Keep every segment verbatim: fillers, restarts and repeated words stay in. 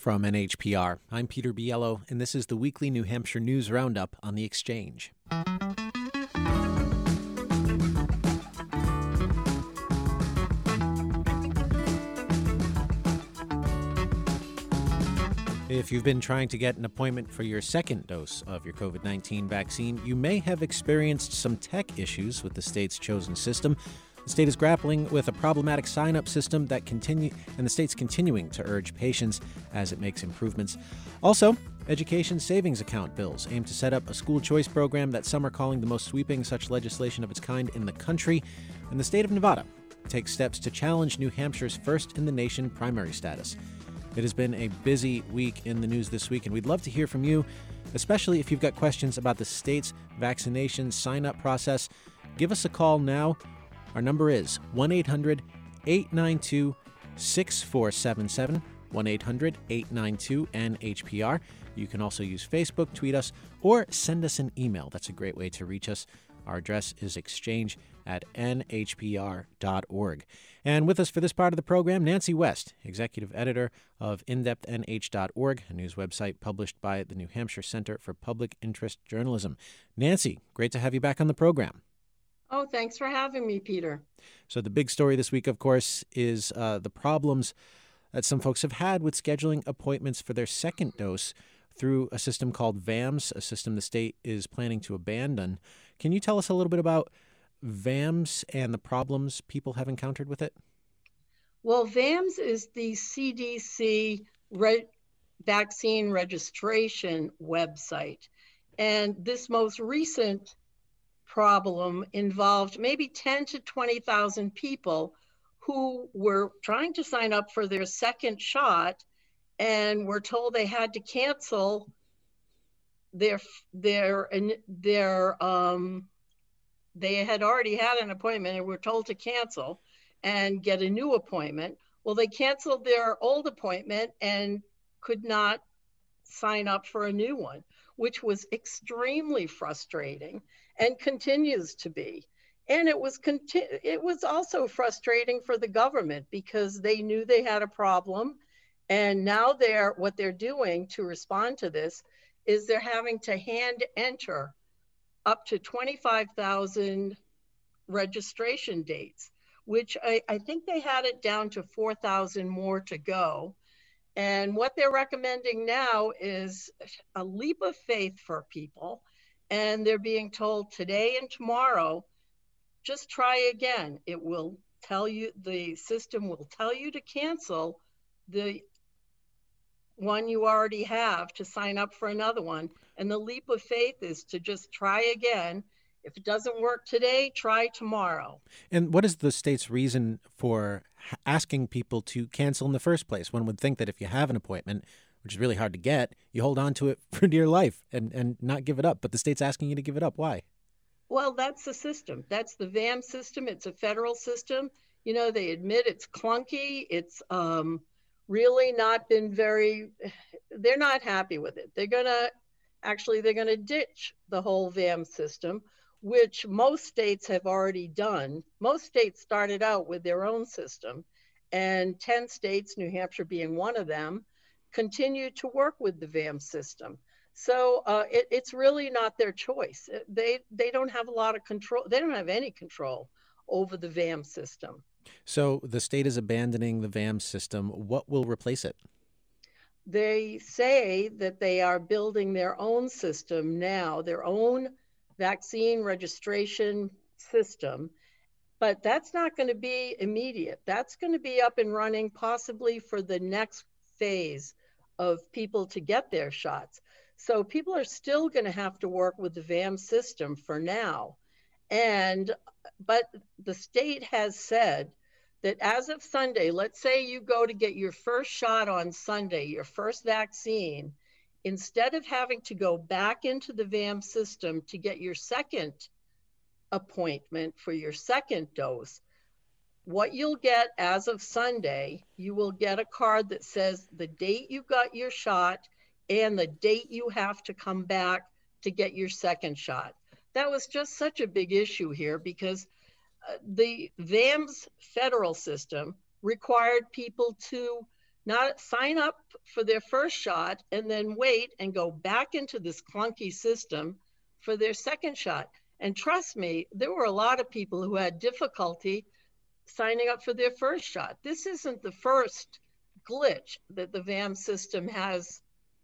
From N H P R, I'm Peter Biello, and this is the weekly New Hampshire News Roundup on The Exchange. If you've been trying to get an appointment for your second dose of your covid nineteen vaccine, you may have experienced some tech issues with the state's chosen system. The state is grappling with a problematic sign-up system that continue, and the state's continuing to urge patience as it makes improvements. Also, education savings account bills aim to set up a school choice program that some are calling the most sweeping such legislation of its kind in the country. And the state of Nevada takes steps to challenge New Hampshire's first-in-the-nation primary status. It has been a busy week in the news this week, and we'd love to hear from you, especially if you've got questions about the state's vaccination sign-up process. Give us a call now. Our number is one eight hundred eight nine two six four seven seven, one eight hundred eight nine two N H P R. You can also use Facebook, tweet us, or send us an email. That's a great way to reach us. Our address is exchange at N H P R dot org. And with us for this part of the program, Nancy West, executive editor of in depth N H dot org, a news website published by the New Hampshire Center for Public Interest Journalism. Nancy, great to have you back on the program. Oh, thanks for having me, Peter. So the big story this week, of course, is uh, the problems that some folks have had with scheduling appointments for their second dose through a system called V A M S, a system the state is planning to abandon. Can you tell us a little bit about V A M S and the problems people have encountered with it? Well, V A M S is the C D C re- vaccine registration website. And this most recent problem involved maybe ten to twenty thousand people who were trying to sign up for their second shot and were told they had to cancel their their their um they had already had an appointment and were told to cancel and get a new appointment. Well, they canceled their old appointment and could not sign up for a new one, which was extremely frustrating and continues to be. And it was conti- it was also frustrating for the government because they knew they had a problem. And now they're what they're doing to respond to this is they're having to hand enter up to twenty-five thousand registration dates, which I, I think they had it down to four thousand more to go. And what they're recommending now is a leap of faith for people. And they're being told today and tomorrow, just try again. It will tell you, the system will tell you to cancel the one you already have to sign up for another one. And the leap of faith is to just try again. If it doesn't work today, try tomorrow. And what is the state's reason for asking people to cancel in the first place? One would think that if you have an appointment, which is really hard to get, you hold on to it for dear life and, and not give it up. But the state's asking you to give it up. Why? Well, that's the system. That's the V A M S system. It's a federal system. You know, they admit it's clunky. It's um, really not been very, they're not happy with it. They're going to, actually, they're going to ditch the whole V A M S system, which most states have already done. Most states started out with their own system, and ten states, New Hampshire being one of them, continue to work with the V A M S system. So uh, it, it's really not their choice. They they don't have a lot of control. They don't have any control over the V A M S system. So the state is abandoning the V A M S system. What will replace it? They say that they are building their own system now, their own vaccine registration system, but that's not going to be immediate. That's going to be up and running possibly for the next phase of people to get their shots. So people are still going to have to work with the V A M S system for now. And, but the state has said that as of Sunday, let's say you go to get your first shot on Sunday, your first vaccine, instead of having to go back into the V A M S system to get your second appointment for your second dose, what you'll get as of Sunday, you will get a card that says the date you got your shot and the date you have to come back to get your second shot. That was just such a big issue here because uh, the V A M S federal system required people to not sign up for their first shot and then wait and go back into this clunky system for their second shot. And trust me, there were a lot of people who had difficulty signing up for their first shot. This isn't the first glitch that the V A M system has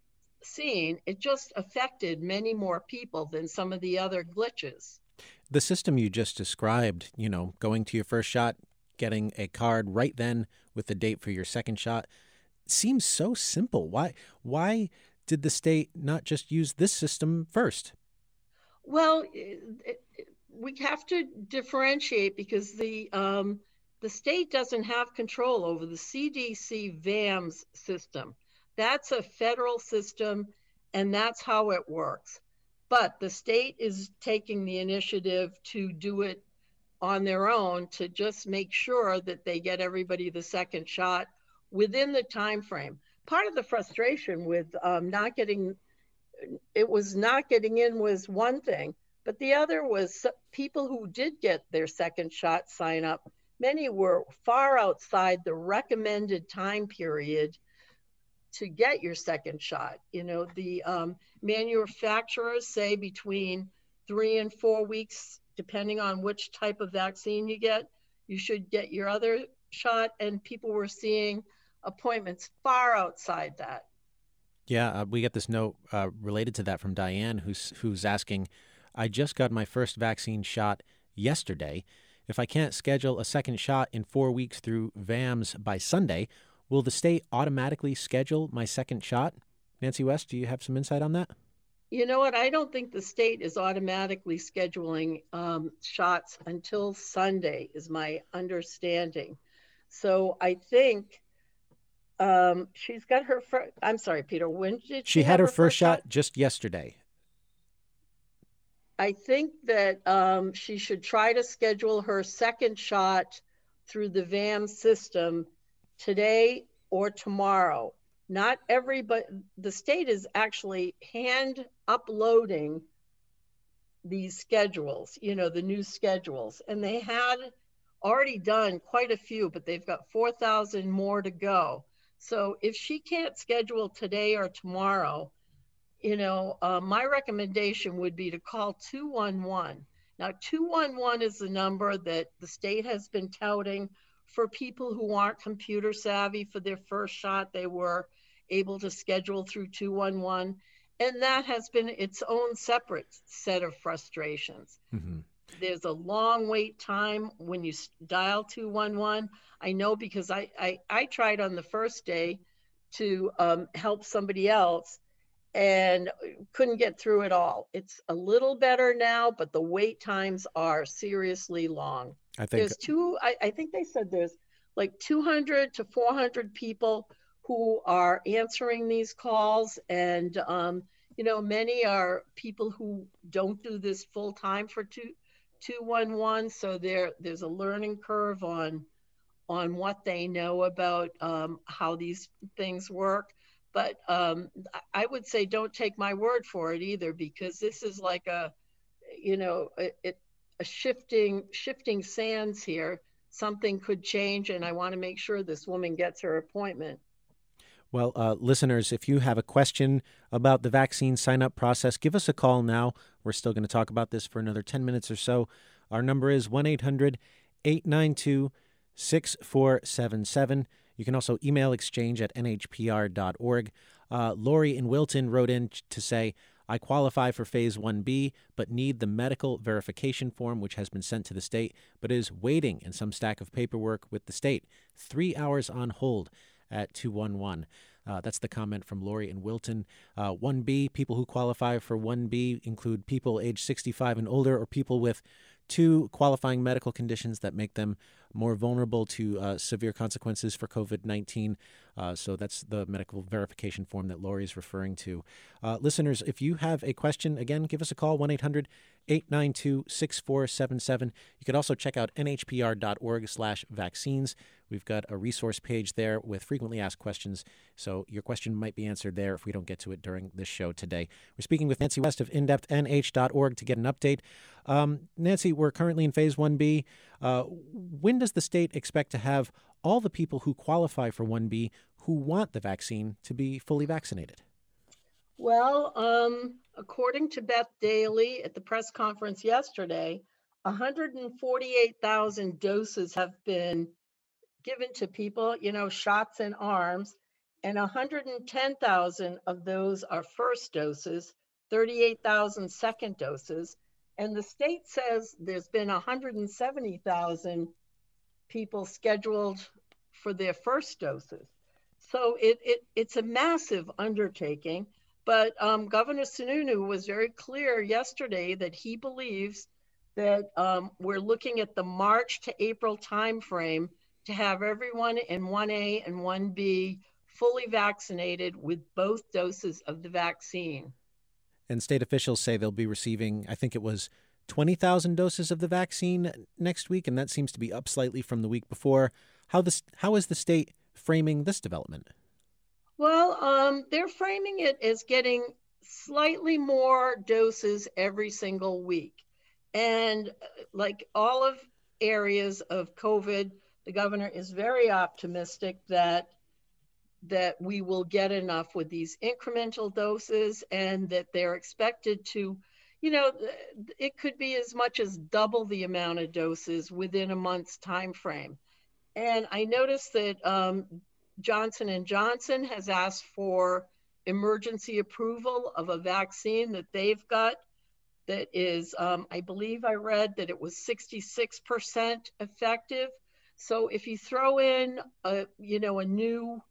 seen. It just affected many more people than some of the other glitches. The system you just described, you know, going to your first shot, getting a card right then with the date for your second shot, seems so simple. Why why did the state not just use this system first? Well, it, it, we have to differentiate because the um, the state doesn't have control over the C D C V A M S system. That's a federal system, and that's how it works. But the state is taking the initiative to do it on their own to just make sure that they get everybody the second shot within the time frame. Part of the frustration with um, not getting it was not getting in was one thing, but the other was people who did get their second shot sign up. Many were far outside the recommended time period to get your second shot. You know, the um, manufacturers say between three and four weeks, depending on which type of vaccine you get, you should get your other shot. And people were seeing appointments far outside that. Yeah, uh, we get this note uh, related to that from Diane, who's who's asking, I just got my first vaccine shot yesterday. If I can't schedule a second shot in four weeks through V A M S by Sunday, will the state automatically schedule my second shot? Nancy West, do you have some insight on that? You know what? I don't think the state is automatically scheduling um, shots until Sunday, is my understanding. So I think um, she's got her first, I'm sorry, Peter, when did she She had her, her first shot, shot just yesterday. I think that um, she should try to schedule her second shot through the V A M system today or tomorrow. Not everybody, the state is actually hand uploading these schedules, you know, the new schedules. And they had already done quite a few, but they've got four thousand more to go. So if she can't schedule today or tomorrow, you know, uh, my recommendation would be to call two one one. Now, two one one is the number that the state has been touting for people who aren't computer savvy for their first shot. They were able to schedule through two one one. And that has been its own separate set of frustrations. Mm-hmm. There's a long wait time when you dial two one one. I know because I, I, I tried on the first day to um, help somebody else and couldn't get through it all. It's a little better now, but the wait times are seriously long. I think there's two, I, I think they said there's like two hundred to four hundred people who are answering these calls. And, um, you know, many are people who don't do this full time for two, two one one. So there, there's a learning curve on, on what they know about um, how these things work. But um, I would say don't take my word for it either, because this is like a, you know, it, a shifting, shifting sands here. Something could change, and I want to make sure this woman gets her appointment. Well, uh, listeners, if you have a question about the vaccine sign-up process, give us a call now. We're still going to talk about this for another ten minutes or so. Our number is one eight hundred eight nine two six four seven seven. You can also email exchange at n h p r dot org. Uh, Lori in Wilton wrote in to say, I qualify for Phase one B, but need the medical verification form, which has been sent to the state, but is waiting in some stack of paperwork with the state. Three hours on hold at two one one. Uh, that's the comment from Lori in Wilton. Uh, one B, people who qualify for one B include people age sixty-five and older, or people with two qualifying medical conditions that make them more vulnerable to uh, severe consequences for COVID nineteen. Uh, so that's the medical verification form that Lori is referring to. Uh, listeners, if you have a question, again, give us a call, one eight hundred eight nine two six four seven seven. You could also check out n h p r dot org slash vaccines, We've got a resource page there with frequently asked questions, so your question might be answered there if we don't get to it during this show today. We're speaking with Nancy West of in depth N H dot org to get an update. Um, Nancy, we're currently in Phase one B. Uh, when does the state expect to have all the people who qualify for one B who want the vaccine to be fully vaccinated? Well, um, according to Beth Daly at the press conference yesterday, one hundred forty-eight thousand doses have been given to people, you know, shots in arms, and one hundred ten thousand of those are first doses, thirty-eight thousand second doses, and the state says there's been one hundred seventy thousand people scheduled for their first doses. So it, it it's a massive undertaking, but um, Governor Sununu was very clear yesterday that he believes that um, we're looking at the March to April timeframe to have everyone in one A and one B fully vaccinated with both doses of the vaccine. And state officials say they'll be receiving, I think it was twenty thousand doses of the vaccine next week, and that seems to be up slightly from the week before. How this, how is the state framing this development? Well, um, they're framing it as getting slightly more doses every single week. And like all of areas of COVID, the governor is very optimistic that that we will get enough with these incremental doses, and that they're expected to, you know, it could be as much as double the amount of doses within a month's time frame. And I noticed that um, Johnson and Johnson has asked for emergency approval of a vaccine that they've got that is, um, I believe I read that it was sixty-six percent effective. So if you throw in a, you know, a new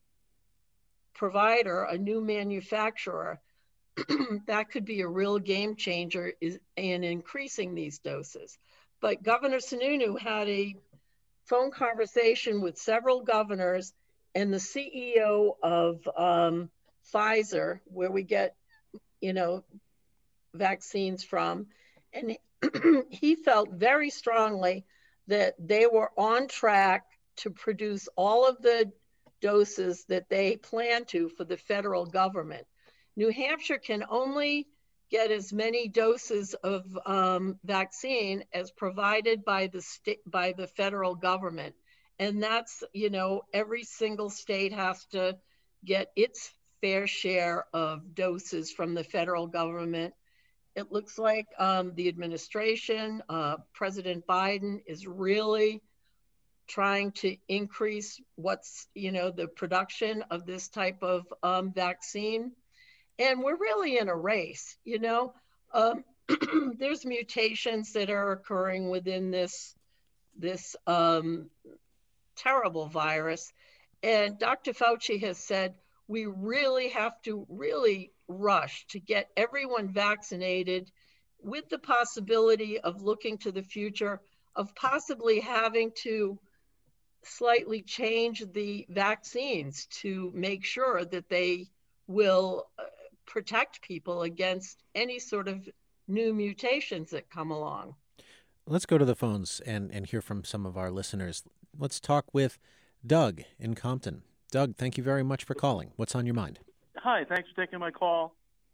provider, a new manufacturer, that could be a real game changer in increasing these doses. But Governor Sununu had a phone conversation with several governors and the C E O of um, Pfizer, where we get, you know, vaccines from, and he felt very strongly that they were on track to produce all of the doses that they plan to for the federal government. New Hampshire can only get as many doses of um, vaccine as provided by the state, by the federal government. And that's, you know, every single state has to get its fair share of doses from the federal government. It looks like um, the administration, uh, President Biden, is really trying to increase what's, you know, the production of this type of um, vaccine. And we're really in a race, you know. Um, there's mutations that are occurring within this, this um, terrible virus. And Doctor Fauci has said, we really have to really rush to get everyone vaccinated, with the possibility of looking to the future of possibly having to slightly change the vaccines to make sure that they will uh, protect people against any sort of new mutations that come along. Let's go to the phones and, and hear from some of our listeners. Let's talk with Doug in Compton. Doug, thank you very much for calling. What's on your mind? Hi, thanks for taking my call.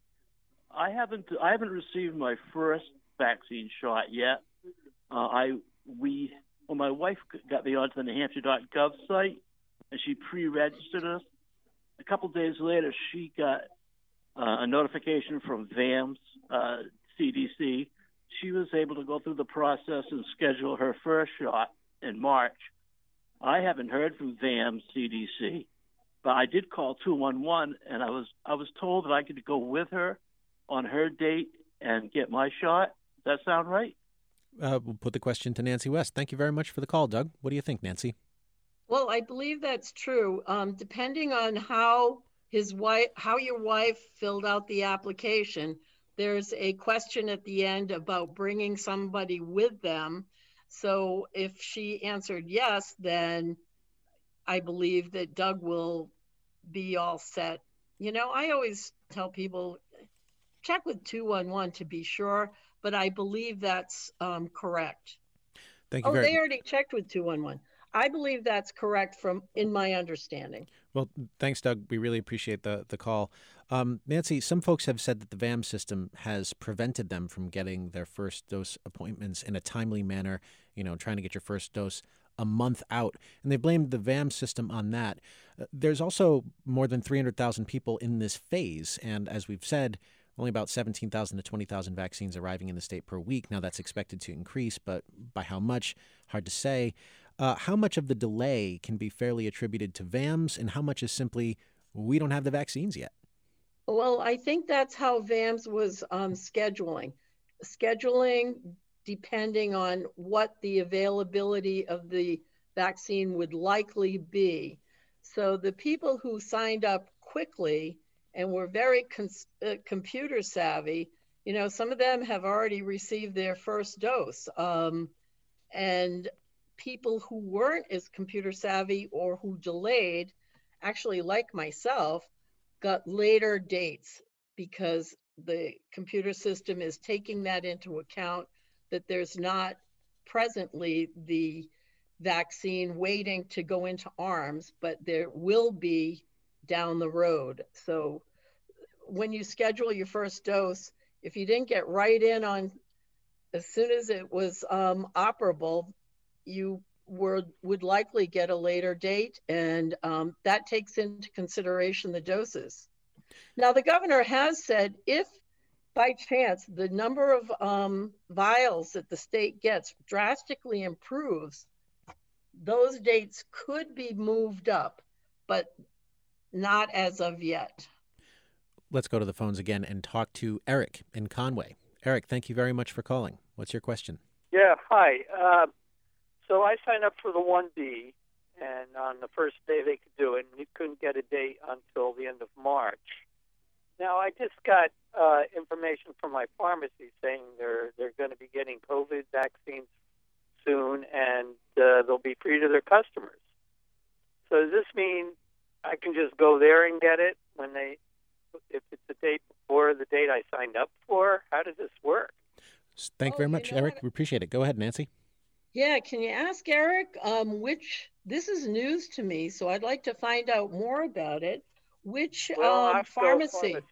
I haven't I haven't received my first vaccine shot yet. Uh, I we well, my wife got me onto the New Hampshire dot gov site, and she pre-registered us. A couple days later, she got uh, a notification from V A M S uh, C D C. She was able to go through the process and schedule her first shot in March. I haven't heard from V A M S C D C, but I did call two one one, and I was I was told that I could go with her on her date and get my shot. Does that sound right? Uh, we'll put the question to Nancy West. Thank you very much for the call, Doug. What do you think, Nancy? Well, I believe that's true. Um, depending on how his wife, how your wife filled out the application, there's a question at the end about bringing somebody with them. So if she answered yes, then I believe that Doug will be all set. You know, I always tell people, check with two one one to be sure, but I believe that's um, correct. Thank you oh, very they already checked with two one one. I believe that's correct from in my understanding. Well, thanks, Doug. We really appreciate the the call. Um, Nancy, some folks have said that the V A M system has prevented them from getting their first dose appointments in a timely manner, you know, trying to get your first dose a month out. And they blamed the V A M system on that. Uh, there's also more than three hundred thousand people in this phase. And as we've said, only about seventeen thousand to twenty thousand vaccines arriving in the state per week. Now that's expected to increase, but by how much? Hard to say. Uh, how much of the delay can be fairly attributed to V A Ms, and how much is simply we don't have the vaccines yet? Well, I think that's how V A Ms was um, scheduling. Scheduling depending on what the availability of the vaccine would likely be. So the people who signed up quickly and were very cons- uh, computer savvy, you know, some of them have already received their first dose. Um, and people who weren't as computer savvy or who delayed, actually like myself, got later dates because the computer system is taking that into account that there's not presently the vaccine waiting to go into arms, but there will be down the road. So when you schedule your first dose, if you didn't get right in on as soon as it was um, operable, you were, would likely get a later date, and um, that takes into consideration the doses. Now, the governor has said if by chance the number of um, vials that the state gets drastically improves, those dates could be moved up, but not as of yet. Let's go to the phones again and talk to Eric in Conway. Eric, thank you very much for calling. What's your question? Yeah, hi. Uh, so I signed up for the one B, and on the first day they could do it, and you couldn't get a date until the end of March. Now, I just got uh, information from my pharmacy saying they're they're going to be getting COVID vaccines soon, and uh, they'll be free to their customers. So does this mean I can just go there and get it when they, if it's a date before the date I signed up for? How does this work? Thank you oh, very much, you know Eric. what? We appreciate it. Go ahead, Nancy. Yeah, can you ask Eric um, which, this is news to me, so I'd like to find out more about it. Which Well, um, Osco pharmacy? Pharmacy.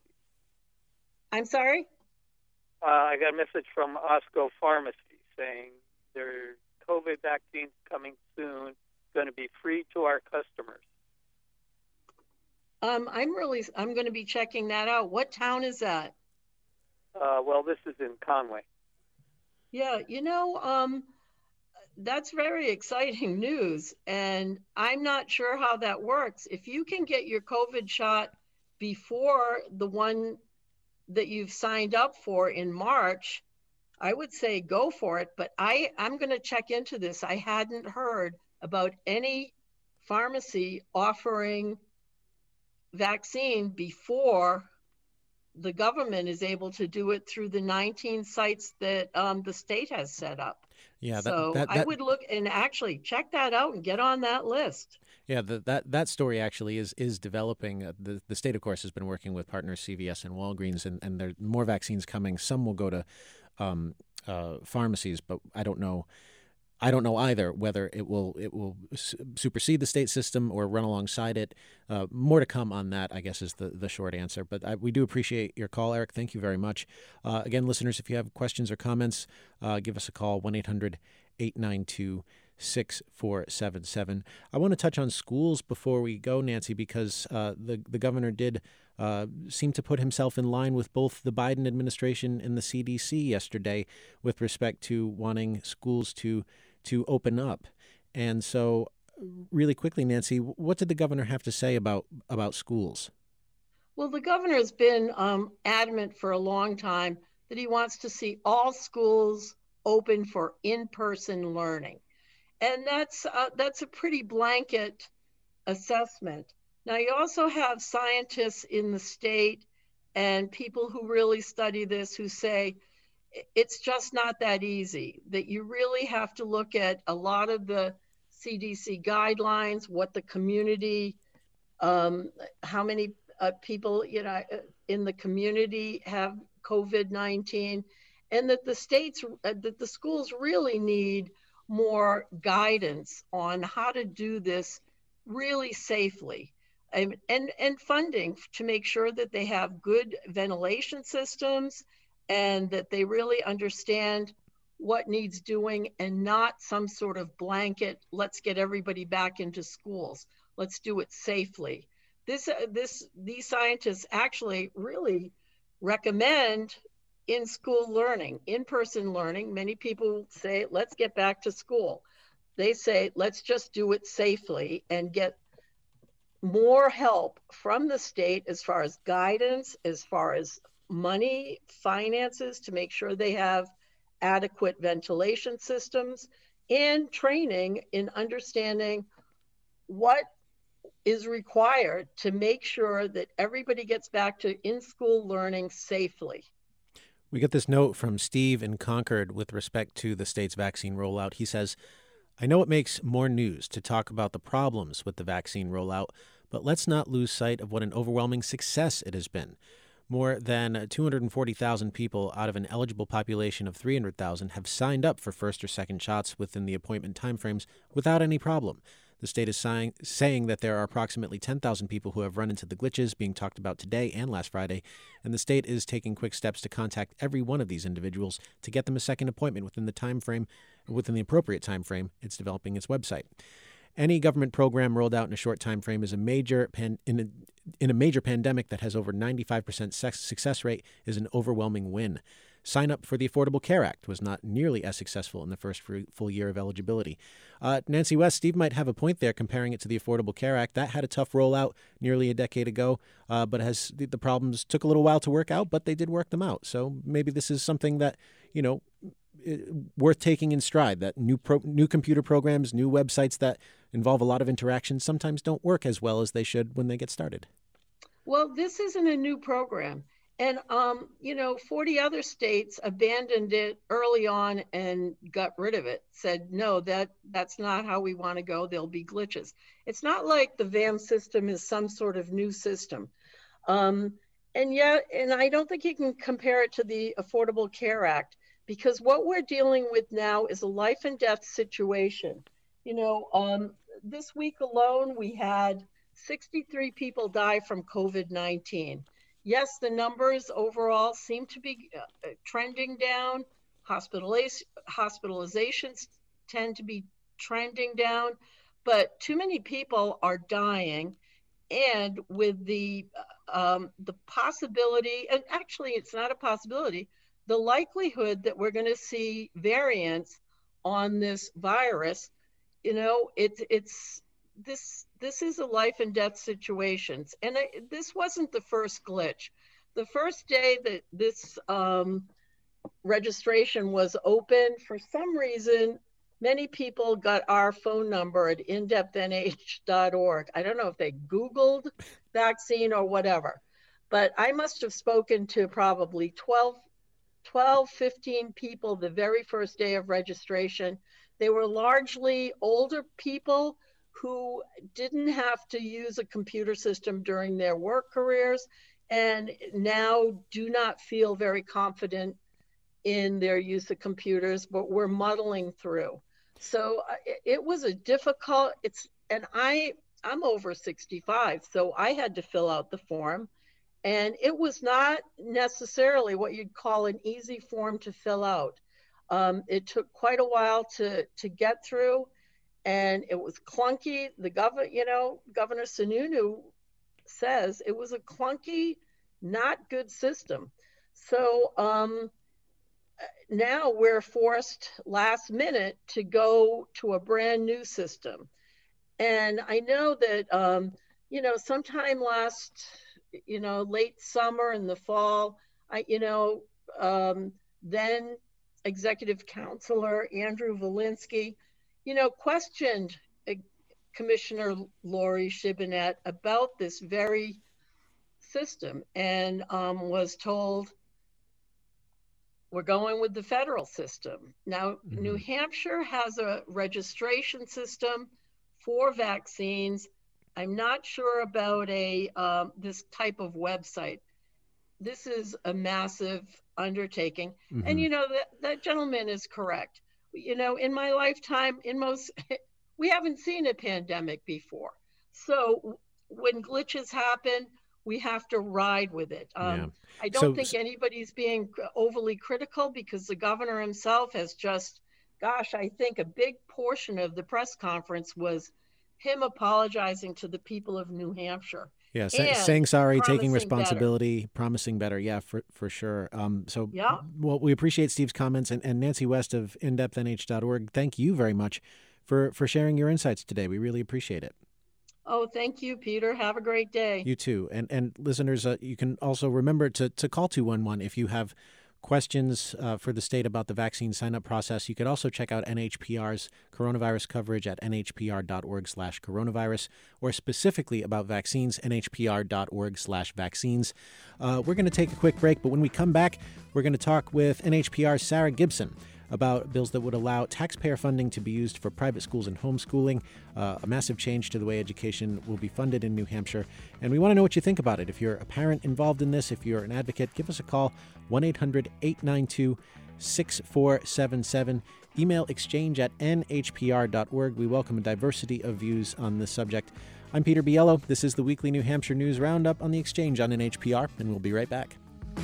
I'm sorry? Uh, I got a message from Osco Pharmacy saying their COVID vaccines coming soon, going to be free to our customers. Um, I'm really, I'm going to be checking that out. What town is that? Uh, well, this is in Conway. Yeah, you know, um, that's very exciting news, and I'm not sure how that works. If you can get your COVID shot before the one that you've signed up for in March, I would say go for it, but I, I'm going to check into this. I hadn't heard about any pharmacy offering vaccine before the government is able to do it through the nineteen sites that um, the state has set up. Yeah, that, so that, that, I would look and actually check that out and get on that list. Yeah, the, that that story actually is is developing. Uh, the the state, of course, has been working with partners C V S and Walgreens, and, and there are more vaccines coming. Some will go to um, uh, pharmacies, but I don't know. I don't know either whether it will it will supersede the state system or run alongside it. Uh, more to come on that, I guess, is the, the short answer. But I, we do appreciate your call, Eric. Thank you very much. Uh, again, listeners, if you have questions or comments, uh, give us a call, one eight hundred eight nine two six four seven seven. I want to touch on schools before we go, Nancy, because uh, the, the governor did uh, seem to put himself in line with both the Biden administration and the C D C yesterday with respect to wanting schools to to open up. And so really quickly, Nancy, what did the governor have to say about, about schools? Well, the governor has been um, adamant for a long time that he wants to see all schools open for in-person learning. And that's, uh, that's a pretty blanket assessment. Now, you also have scientists in the state and people who really study this who say, it's just not that easy, that you really have to look at a lot of the C D C guidelines, what the community, um, how many uh, people, you know, in the community have COVID nineteen, and that the states, uh, that the schools really need more guidance on how to do this really safely, and, and, and funding to make sure that they have good ventilation systems and that they really understand what needs doing, and not some sort of blanket, let's get everybody back into schools. Let's do it safely. This, uh, this, these scientists actually really recommend in-school learning, in-person learning. Many people say, let's get back to school. They say, let's just do it safely and get more help from the state as far as guidance, as far as money, finances, to make sure they have adequate ventilation systems, and training in understanding what is required to make sure that everybody gets back to in-school learning safely. We get this note from Steve in Concord with respect to the state's vaccine rollout. He says, I know it makes more news to talk about the problems with the vaccine rollout, but let's not lose sight of what an overwhelming success it has been. More than two hundred forty thousand people out of an eligible population of three hundred thousand have signed up for first or second shots within the appointment timeframes without any problem. The state is saying, saying that there are approximately ten thousand people who have run into the glitches being talked about today and last Friday, and the state is taking quick steps to contact every one of these individuals to get them a second appointment within the time frame, within the appropriate time frame. It's developing its website. Any government program rolled out in a short time frame is a major pan, in a, in a major pandemic that has over ninety-five percent success rate is an overwhelming win. Sign up for the Affordable Care Act was not nearly as successful in the first full year of eligibility. Uh, Nancy West, Steve might have a point there comparing it to the Affordable Care Act. That had a tough rollout nearly a decade ago, uh, but has the, the problems took a little while to work out, but they did work them out. So maybe this is something that, you know, worth taking in stride, that new pro, new computer programs, new websites that involve a lot of interaction sometimes don't work as well as they should when they get started. Well, this isn't a new program. And, um, you know, forty other states abandoned it early on and got rid of it, said, no, that that's not how we want to go. There'll be glitches. It's not like the V A M system is some sort of new system. Um, and yet, and I don't think you can compare it to the Affordable Care Act, because what we're dealing with now is a life and death situation. You know, um, this week alone, we had sixty-three people die from COVID nineteen. Yes, the numbers overall seem to be uh, trending down. Hospitaliz- hospitalizations tend to be trending down, but too many people are dying. And with the um, the possibility, and actually it's not a possibility, the likelihood that we're going to see variants on this virus, you know, it's it's this this is a life and death situation. And I, this wasn't the first glitch. The first day that this um, registration was open, for some reason, many people got our phone number at in depth N H dot org. I don't know if they Googled vaccine or whatever, but I must have spoken to probably twelve, twelve, fifteen people the very first day of registration. They were largely older people who didn't have to use a computer system during their work careers and now do not feel very confident in their use of computers, but we're muddling through. So uh, it, it was a difficult, it's, and I, I'm over sixty-five, so I had to fill out the form, and it was not necessarily what you'd call an easy form to fill out. Um, it took quite a while to, to get through, and it was clunky. The governor, you know, Governor Sununu says it was a clunky, not good system. So um, now we're forced last minute to go to a brand new system. And I know that, um, you know, sometime last, you know, late summer in the fall, I, you know, um, then Executive Counselor Andrew Volinsky, you know, questioned uh, Commissioner Lori Shibinette about this very system, and um, was told, we're going with the federal system. Now, mm-hmm. New Hampshire has a registration system for vaccines. I'm not sure about a um, this type of website. This is a massive undertaking. Mm-hmm. And, you know, that, that gentleman is correct. you know, in my lifetime, in most, we haven't seen a pandemic before. So when glitches happen, we have to ride with it. Um, Yeah. I don't So- think anybody's being overly critical because the governor himself has just, gosh, I think a big portion of the press conference was him apologizing to the people of New Hampshire. Yeah, say, and saying sorry, taking promising responsibility, promising better. Yeah, for for sure. Um, so, Yeah. well, we appreciate Steve's comments, and, and Nancy West of in depth N H dot org. Thank you very much for for sharing your insights today. We really appreciate it. Oh, thank you, Peter. Have a great day. You too, and and listeners, uh, you can also remember to to call two one one if you have questions uh, for the state about the vaccine sign-up process. You could also check out N H P R's coronavirus coverage at N H P R dot org slash coronavirus, or specifically about vaccines, N H P R dot org slash vaccines. Uh, we're going to take a quick break, but when we come back, we're going to talk with N H P R's Sarah Gibson about bills that would allow taxpayer funding to be used for private schools and homeschooling, uh, a massive change to the way education will be funded in New Hampshire. And we want to know what you think about it. If you're a parent involved in this, if you're an advocate, give us a call, one eight hundred eight nine two six four seven seven. Email exchange at N H P R dot org. We welcome a diversity of views on this subject. I'm Peter Biello. This is the weekly New Hampshire News Roundup on the Exchange on N H P R, and we'll be right back.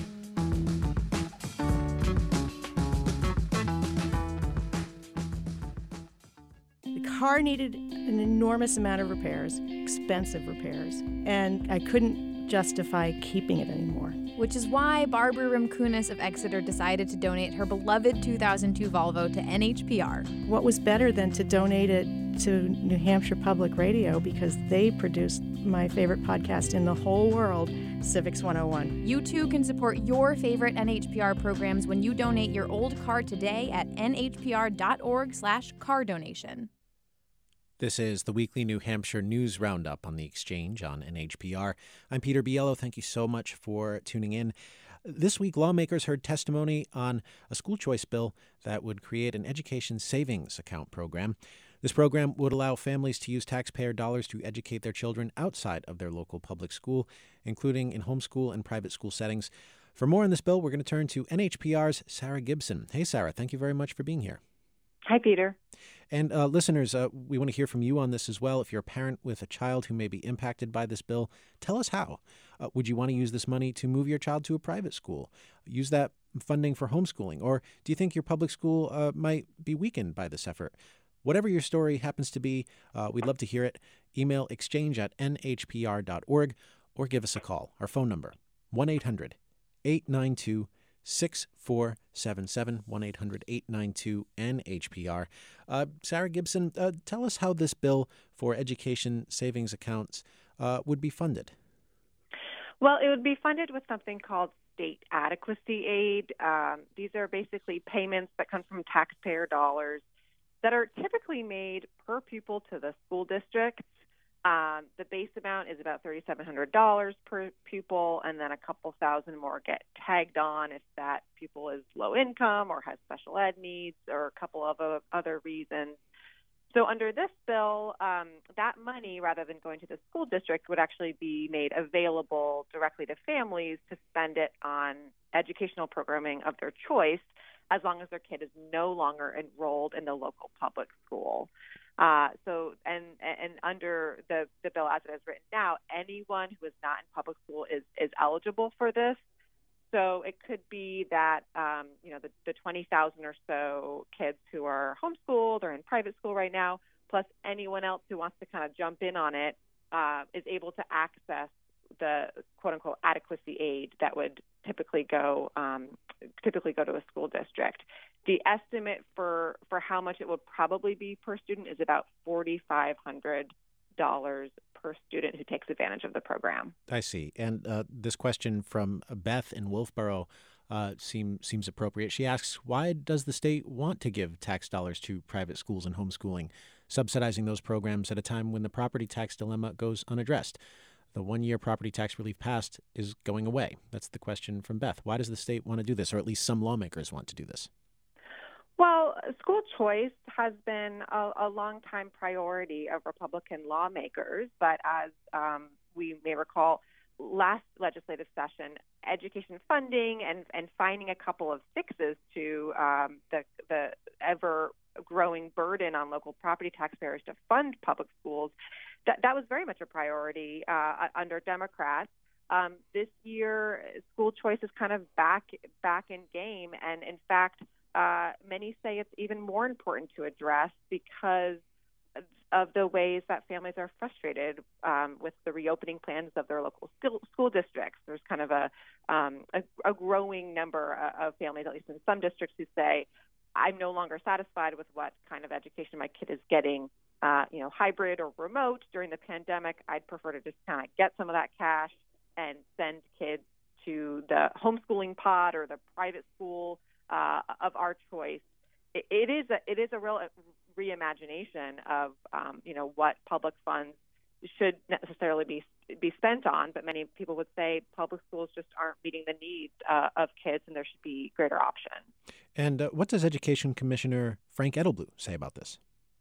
Car needed an enormous amount of repairs, expensive repairs, and I couldn't justify keeping it anymore. Which is why Barbara Rimkunis of Exeter decided to donate her beloved two thousand two Volvo to N H P R. What was better than to donate it to New Hampshire Public Radio, because they produced my favorite podcast in the whole world, Civics one oh one. You too can support your favorite N H P R programs when you donate your old car today at N H P R dot org slash car donation. This is the weekly New Hampshire News Roundup on the Exchange on N H P R. I'm Peter Biello. Thank you so much for tuning in. This week, lawmakers heard testimony on a school choice bill that would create an education savings account program. This program would allow families to use taxpayer dollars to educate their children outside of their local public school, including in homeschool and private school settings. For more on this bill, we're going to turn to N H P R's Sarah Gibson. Hey, Sarah, thank you very much for being here. Hi, Peter. And uh, listeners, uh, we want to hear from you on this as well. If you're a parent with a child who may be impacted by this bill, tell us how. Uh, would you want to use this money to move your child to a private school? Use that funding for homeschooling? Or do you think your public school uh, might be weakened by this effort? Whatever your story happens to be, uh, we'd love to hear it. Email exchange at N H P R dot org or give us a call. Our phone number, one eight hundred eight nine two six four seven seven, one eight hundred eight nine two N H P R. Uh, Sarah Gibson, uh, tell us how this bill for education savings accounts uh, would be funded. Well, it would be funded with something called state adequacy aid. Um, these are basically payments that come from taxpayer dollars that are typically made per pupil to the school district. Um, the base amount is about three thousand seven hundred dollars per pupil, and then a couple thousand more get tagged on if that pupil is low income or has special ed needs or a couple of uh, other reasons. So under this bill, um, that money, rather than going to the school district, would actually be made available directly to families to spend it on educational programming of their choice, as long as their kid is no longer enrolled in the local public school. Uh, so, and and under the, the bill as it is written now, anyone who is not in public school is, is eligible for this. So it could be that, um, you know, the, the twenty thousand or so kids who are homeschooled or in private school right now, plus anyone else who wants to kind of jump in on it, uh, is able to access the quote-unquote adequacy aid that would typically go um, typically go to a school district. The estimate for, for how much it would probably be per student is about four thousand five hundred dollars per student who takes advantage of the program. I see. And uh, this question from Beth in Wolfboro uh, seem, seems appropriate. She asks, why does the state want to give tax dollars to private schools and homeschooling, subsidizing those programs at a time when the property tax dilemma goes unaddressed? The one-year property tax relief passed is going away. That's the question from Beth. Why does the state want to do this, or at least some lawmakers want to do this? Well, school choice has been a, a long-time priority of Republican lawmakers, but as um, we may recall, last legislative session, education funding and, and finding a couple of fixes to um, the, the ever growing burden on local property taxpayers to fund public schools, that, that was very much a priority uh, under Democrats. Um, this year, school choice is kind of back back in game, and in fact, uh, many say it's even more important to address because of the ways that families are frustrated um, with the reopening plans of their local school, school districts. There's kind of a, um, a, a growing number of families, at least in some districts, who say, I'm no longer satisfied with what kind of education my kid is getting, uh, you know, hybrid or remote during the pandemic. I'd prefer to just kind of get some of that cash and send kids to the homeschooling pod or the private school uh, of our choice. It, it is a it is a real reimagination of um, you know what public funds should necessarily be be spent on, but many people would say public schools just aren't meeting the needs uh, of kids, and there should be greater options. And uh, what does Education Commissioner Frank Edelblut say about this?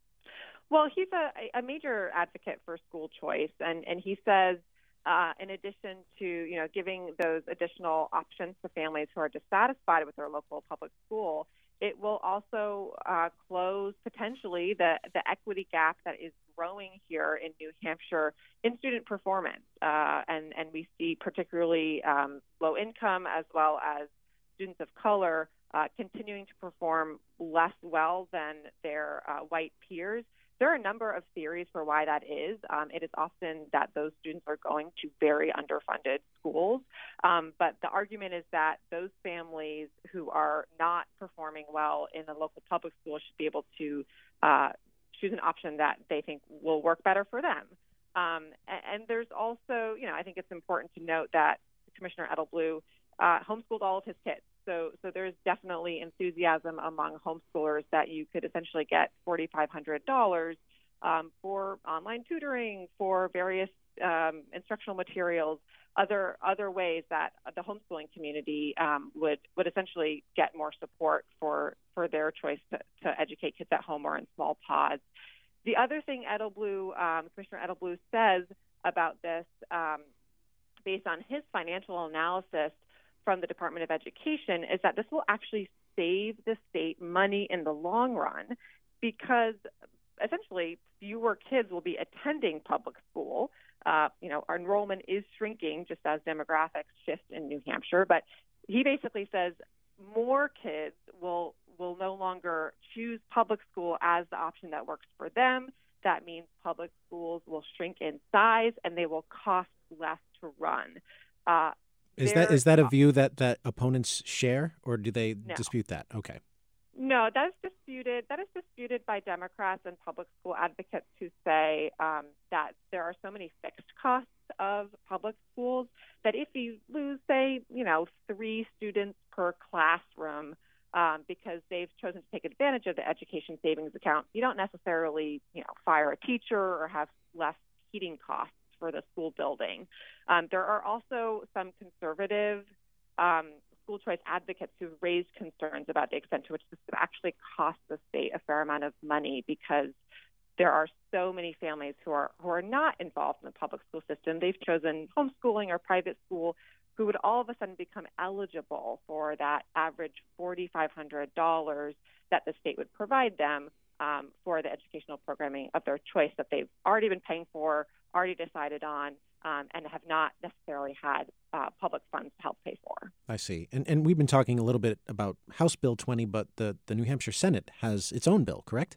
Well, he's a, a major advocate for school choice, and, and he says, uh, in addition to you know giving those additional options to families who are dissatisfied with their local public school, it will also uh, close potentially the, the equity gap that is growing here in New Hampshire in student performance. Uh, and, and we see particularly um, low income as well as students of color uh, continuing to perform less well than their uh, white peers. There are a number of theories for why that is. Um, it is often that those students are going to very underfunded schools. Um, but the argument is that those families who are not performing well in the local public school should be able to uh, choose an option that they think will work better for them. Um, and, and there's also, you know, I think it's important to note that Commissioner Edelblut uh, homeschooled all of his kids. So, so there's definitely enthusiasm among homeschoolers that you could essentially get four thousand five hundred dollars um, for online tutoring, for various um, instructional materials, other other ways that the homeschooling community um, would would essentially get more support for for their choice to, to educate kids at home or in small pods. The other thing Edelblut, um, Commissioner Edelblut says about this, um, based on his financial analysis from the Department of Education, is that this will actually save the state money in the long run because essentially fewer kids will be attending public school. Uh, you know, our enrollment is shrinking just as demographics shift in New Hampshire, but he basically says more kids will will no longer choose public school as the option that works for them. That means public schools will shrink in size and they will cost less to run. Uh, Is that is that a view that, that opponents share, or do they no. dispute that? Okay. No, that is disputed. That is disputed by Democrats and public school advocates who say um, that there are so many fixed costs of public schools that if you lose, say, you know, three students per classroom um, because they've chosen to take advantage of the education savings account, you don't necessarily, you know, fire a teacher or have less heating costs for the school building. Um, there are also some conservative um, school choice advocates who've raised concerns about the extent to which this could actually cost the state a fair amount of money because there are so many families who are who are not involved in the public school system. They've chosen homeschooling or private school who would all of a sudden become eligible for that average four thousand five hundred dollars that the state would provide them um, for the educational programming of their choice that they've already been paying for, already decided on, um, and have not necessarily had uh, public funds to help pay for. I see. And and we've been talking a little bit about House Bill twenty, but the, the New Hampshire Senate has its own bill, correct?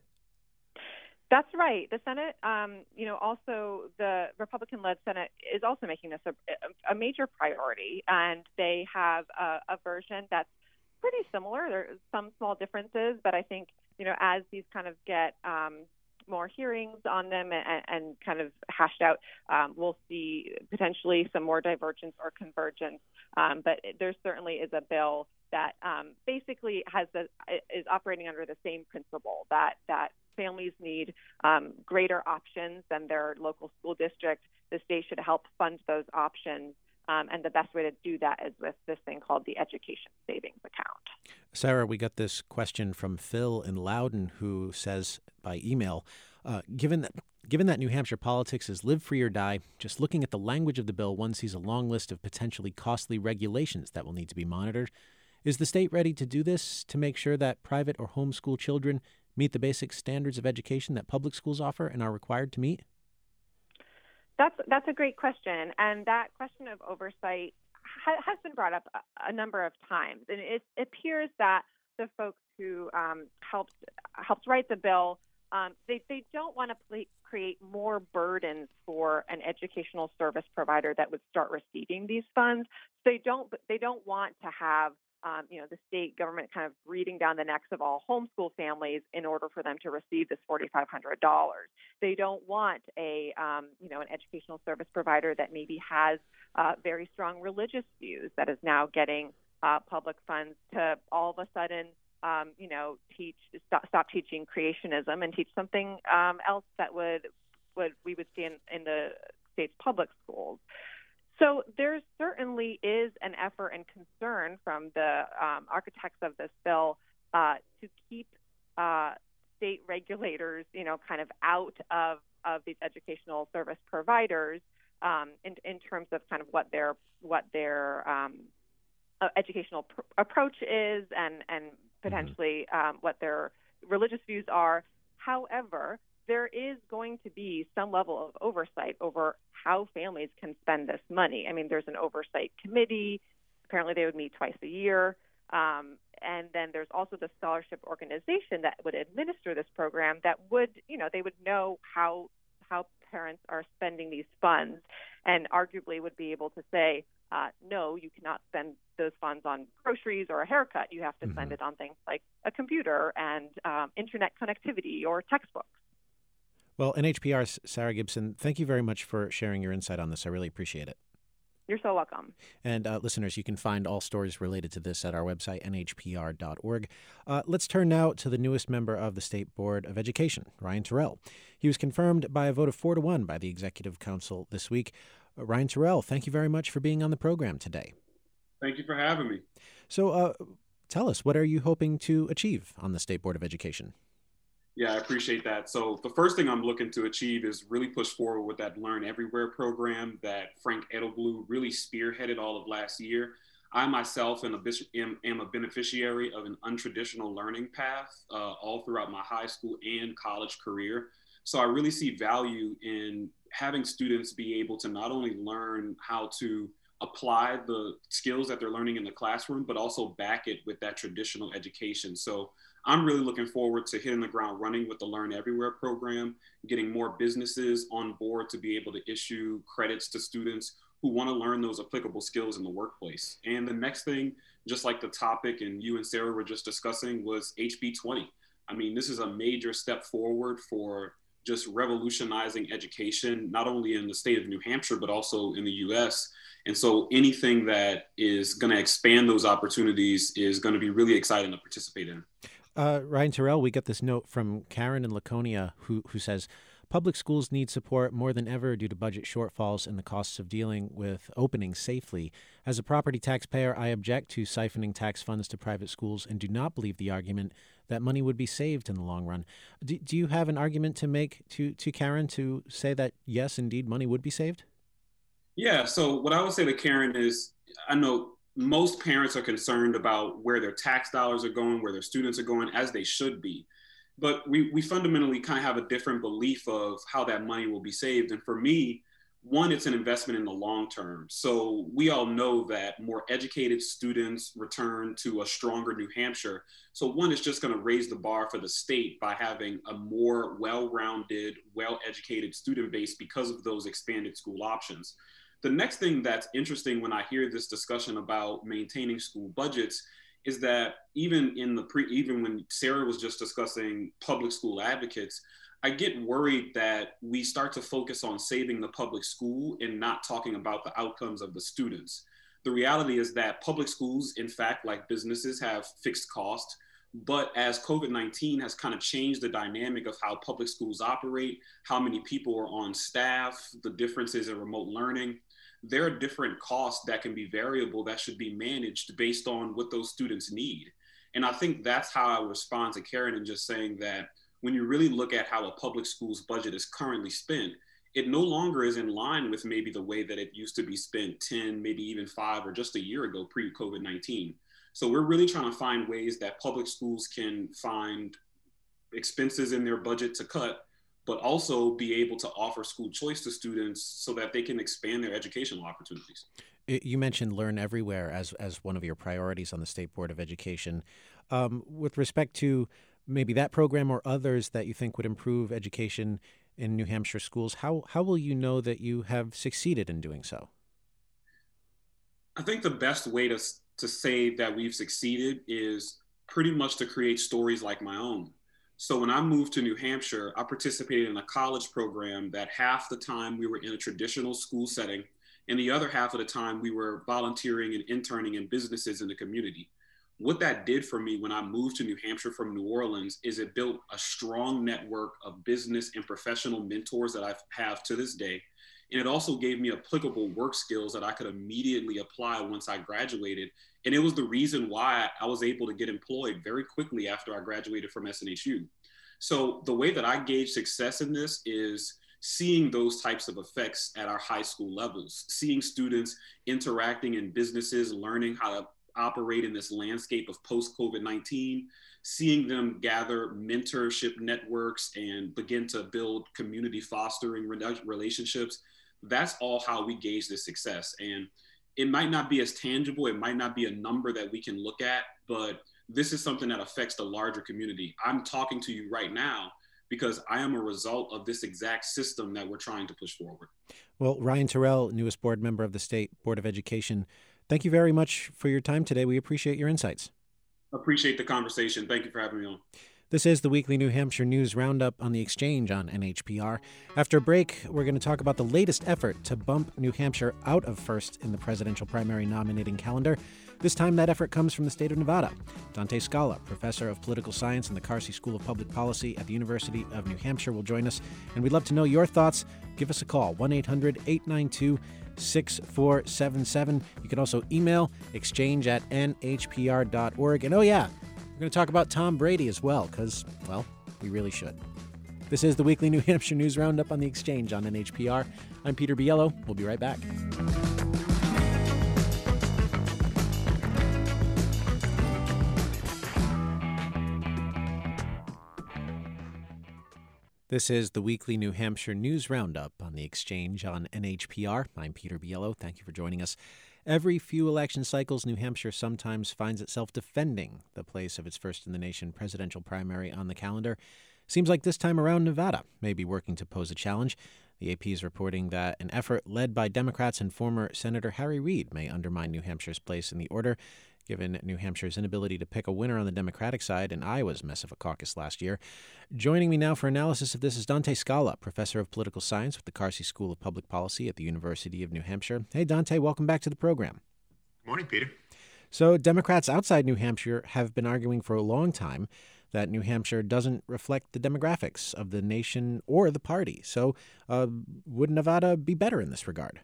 That's right. The Senate, um, you know, also the Republican-led Senate is also making this a, a major priority, and they have a, a version that's pretty similar. There are some small differences, but I think, you know, as these kind of get um, more hearings on them and, and kind of hashed out, um, we'll see potentially some more divergence or convergence. Um, but there certainly is a bill that um, basically has the, is operating under the same principle that that families need um, greater options than their local school district. The state should help fund those options. Um, and the best way to do that is with this thing called the Education Savings Account. Sarah, we got this question from Phil in Loudon, who says by email, uh, given that given that New Hampshire politics is live free or die, just looking at the language of the bill, one sees a long list of potentially costly regulations that will need to be monitored. Is the state ready to do this to make sure that private or homeschool children meet the basic standards of education that public schools offer and are required to meet? That's that's a great question, and that question of oversight ha- has been brought up a, a number of times. And it, it appears that the folks who um, helped helped write the bill, um, they they don't want to pl- create more burdens for an educational service provider that would start receiving these funds. They don't they don't want to have Um, you know, the state government kind of breathing down the necks of all homeschool families in order for them to receive this four thousand five hundred dollars. They don't want a, um, you know, an educational service provider that maybe has uh, very strong religious views that is now getting uh, public funds to all of a sudden, um, you know, teach stop, stop teaching creationism and teach something um, else that would would we would see in, in the state's public schools. So there certainly is an effort and concern from the um, architects of this bill uh, to keep uh, state regulators, you know, kind of out of, of these educational service providers um, in, in terms of kind of what their what their um, uh, educational pr- approach is and and potentially um, what their religious views are. However, there is going to be some level of oversight over how families can spend this money. I mean, there's an oversight committee. Apparently, they would meet twice a year. Um, and then there's also the scholarship organization that would administer this program that would, you know, they would know how how parents are spending these funds and arguably would be able to say, uh, no, you cannot spend those funds on groceries or a haircut. You have to mm-hmm. spend it on things like a computer and um, internet connectivity or textbooks. Well, N H P R's Sarah Gibson, thank you very much for sharing your insight on this. I really appreciate it. You're so welcome. And uh, listeners, you can find all stories related to this at our website, N H P R dot org. Uh, let's turn now to the newest member of the State Board of Education, Ryan Terrell. He was confirmed by a vote of four to one by the Executive Council this week. Uh, Ryan Terrell, thank you very much for being on the program today. Thank you for having me. So uh, tell us, what are you hoping to achieve on the State Board of Education? Yeah, I appreciate that. So the first thing I'm looking to achieve is really push forward with that Learn Everywhere program that Frank Edelblut really spearheaded all of last year. I myself am a, am, am a beneficiary of an untraditional learning path uh, all throughout my high school and college career. So I really see value in having students be able to not only learn how to apply the skills that they're learning in the classroom, but also back it with that traditional education. So I'm really looking forward to hitting the ground running with the Learn Everywhere program, getting more businesses on board to be able to issue credits to students who want to learn those applicable skills in the workplace. And the next thing, just like the topic and you and Sarah were just discussing, was H B twenty. I mean, this is a major step forward for just revolutionizing education, not only in the state of New Hampshire, but also in the U S. And so anything that is going to expand those opportunities is going to be really exciting to participate in. Uh, Ryan Terrell, we got this note from Karen in Laconia who, who says, public schools need support more than ever due to budget shortfalls and the costs of dealing with opening safely. As a property taxpayer, I object to siphoning tax funds to private schools and do not believe the argument that money would be saved in the long run. Do, do you have an argument to make to, to Karen to say that, yes, indeed, money would be saved? Yeah, so what I would say to Karen is, I know most parents are concerned about where their tax dollars are going, where their students are going, as they should be. But we, we fundamentally kind of have a different belief of how that money will be saved. And for me, one, it's an investment in the long term. So we all know that more educated students return to a stronger New Hampshire. So one, it's just going to raise the bar for the state by having a more well-rounded, well-educated student base because of those expanded school options. The next thing that's interesting when I hear this discussion about maintaining school budgets is that even in the pre, even when Sarah was just discussing public school advocates, I get worried that we start to focus on saving the public school and not talking about the outcomes of the students. The reality is that public schools, in fact, like businesses, have fixed costs. But as COVID nineteen has kind of changed the dynamic of how public schools operate, how many people are on staff, the differences in remote learning, there are different costs that can be variable that should be managed based on what those students need. And I think that's how I respond to Karen and just saying that when you really look at how a public school's budget is currently spent, it no longer is in line with maybe the way that it used to be spent ten, maybe even five or just a year ago pre-COVID nineteen. So we're really trying to find ways that public schools can find expenses in their budget to cut, but also be able to offer school choice to students so that they can expand their educational opportunities. You mentioned Learn Everywhere as as one of your priorities on the State Board of Education. Um, with respect to maybe that program or others that you think would improve education in New Hampshire schools, how how will you know that you have succeeded in doing so? I think the best way to to say that we've succeeded is pretty much to create stories like my own. So when I moved to New Hampshire, I participated in a college program that half the time we were in a traditional school setting, and the other half of the time we were volunteering and interning in businesses in the community. What that did for me when I moved to New Hampshire from New Orleans is it built a strong network of business and professional mentors that I have to this day. And it also gave me applicable work skills that I could immediately apply once I graduated. And it was the reason why I was able to get employed very quickly after I graduated from S N H U. So the way that I gauge success in this is seeing those types of effects at our high school levels, seeing students interacting in businesses, learning how to operate in this landscape of post-COVID nineteen, seeing them gather mentorship networks and begin to build community fostering relationships. That's all how we gauge this success. And it might not be as tangible, it might not be a number that we can look at, but this is something that affects the larger community. I'm talking to you right now because I am a result of this exact system that we're trying to push forward. Well, Ryan Terrell, newest board member of the State Board of Education, thank you very much for your time today. We appreciate your insights. Appreciate the conversation. Thank you for having me on. This is the weekly New Hampshire News Roundup on the Exchange on N H P R. After a break, we're going to talk about the latest effort to bump New Hampshire out of first in the presidential primary nominating calendar. This time, that effort comes from the state of Nevada. Dante Scala, professor of political science in the Carsey School of Public Policy at the University of New Hampshire, will join us, and we'd love to know your thoughts. Give us a call, one eight hundred eight nine two six four seven seven. You can also email exchange at n h p r dot org. And oh yeah, we're going to talk about Tom Brady as well, because, well, we really should. This is the weekly New Hampshire News Roundup on the Exchange on N H P R. I'm Peter Biello. We'll be right back. This is the weekly New Hampshire News Roundup on the Exchange on N H P R. I'm Peter Biello. Thank you for joining us. Every few election cycles, New Hampshire sometimes finds itself defending the place of its first-in-the-nation presidential primary on the calendar. Seems like this time around, Nevada may be working to pose a challenge. The A P is reporting that an effort led by Democrats and former Senator Harry Reid may undermine New Hampshire's place in the order, given New Hampshire's inability to pick a winner on the Democratic side in Iowa's mess of a caucus last year. Joining me now for analysis of this is Dante Scala, professor of political science with the Carsey School of Public Policy at the University of New Hampshire. Hey, Dante, welcome back to the program. Good morning, Peter. So Democrats outside New Hampshire have been arguing for a long time that New Hampshire doesn't reflect the demographics of the nation or the party. So uh, would Nevada be better in this regard?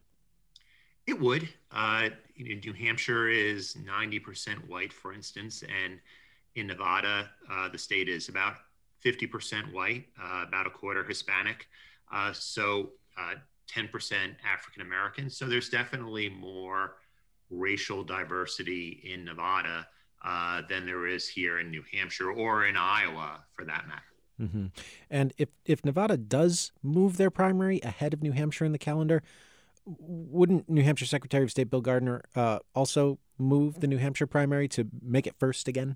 It would. Uh, you know, New Hampshire is ninety percent white, for instance, and in Nevada, uh, the state is about fifty percent white, uh, about a quarter Hispanic, uh, so uh, ten percent African American. So there's definitely more racial diversity in Nevada uh, than there is here in New Hampshire or in Iowa, for that matter. Mm-hmm. And if if Nevada does move their primary ahead of New Hampshire in the calendar, wouldn't New Hampshire Secretary of State Bill Gardner uh, also move the New Hampshire primary to make it first again?